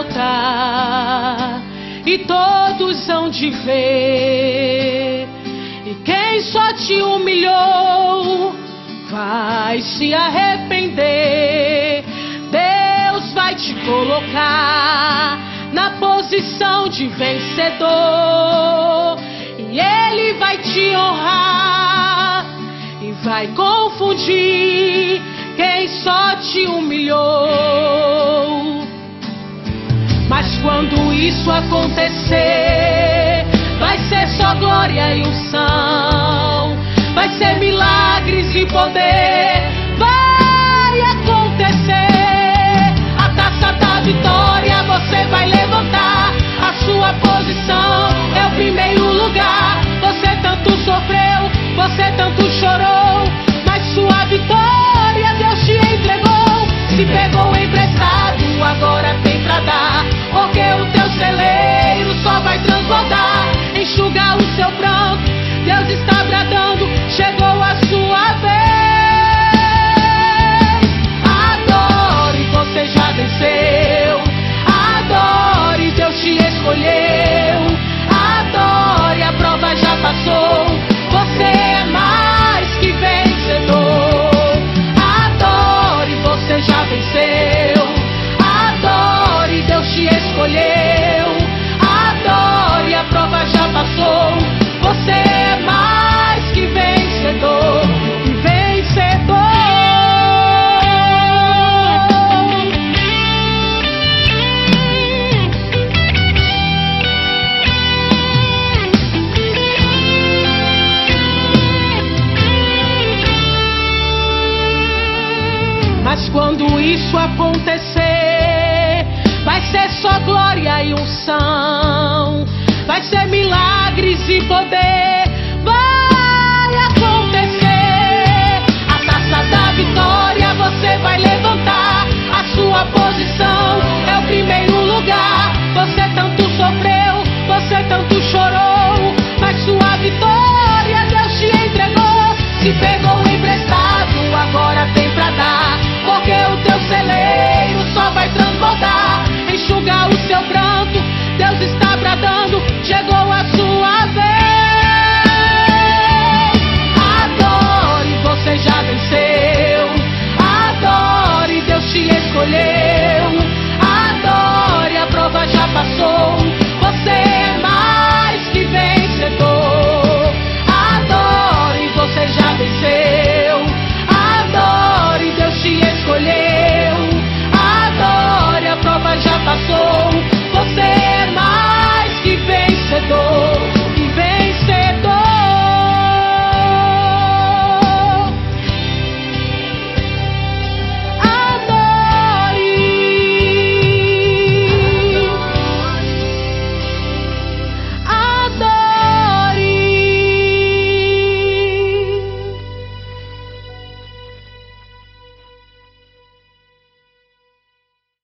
brotar e todos hão de ver. E quem só te humilhou vai se arrepender. Deus vai te colocar na posição de vencedor, e Ele vai te honrar e vai confundir quem só te humilhou. Mas quando isso acontecer, vai ser só glória e unção, vai ser milagres e poder. Vai acontecer a taça da vitória, você vai levantar. A sua posição é o primeiro lugar. Você tanto sofreu, você tanto chorou, mas sua vitória Deus te entregou. Se pegou emprestado, agora tem pra dar, porque o teu celeiro só vai transbordar, enxugar o seu pranto. Deus está bradando, chegou a sua vez. Adore, você já venceu. Adore, Deus te escolheu. Adore, a prova já passou. Você é mais que vencedor. Adore, você já venceu. Adore, Deus te escolheu. Adore, a prova já passou. Você é mais que vencedor. Vencedor. Mas quando isso acontecer, vai ser só glória e unção, vai ser milagres e poder. Vai acontecer a taça da vitória, você vai levantar. A sua posição é o primeiro lugar. Você tanto sofreu, você tanto chorou, mas sua vitória Deus te entregou. Se pegou emprestado, agora tem pra dar, porque o teu celeiro só vai transbordar, enxugar o seu pranto. Deus está bradando, chegou a sua